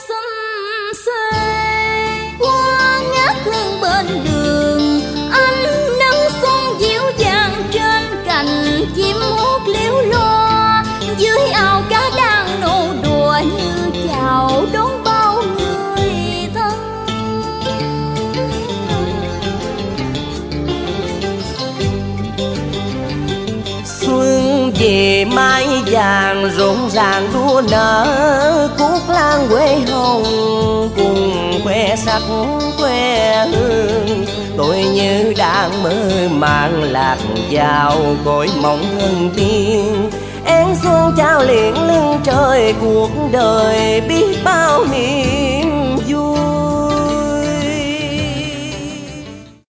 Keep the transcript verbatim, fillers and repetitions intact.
xum xuê. Qua ngát hương bên đường, ánh nắng xuân dịu dàng trên cành chim hót liễu lo. Dưới ao cá đang nô đùa như chào đón bao người thân. Xuân về mái vàng rộn ràng đua nở, cuốc lan quê hồng cùng khoe sắc khoe hương. Tôi như đang mơ màng lạc vào cõi mộng thần tiên. Én xuân trao liền lưng trời, cuộc đời biết bao niềm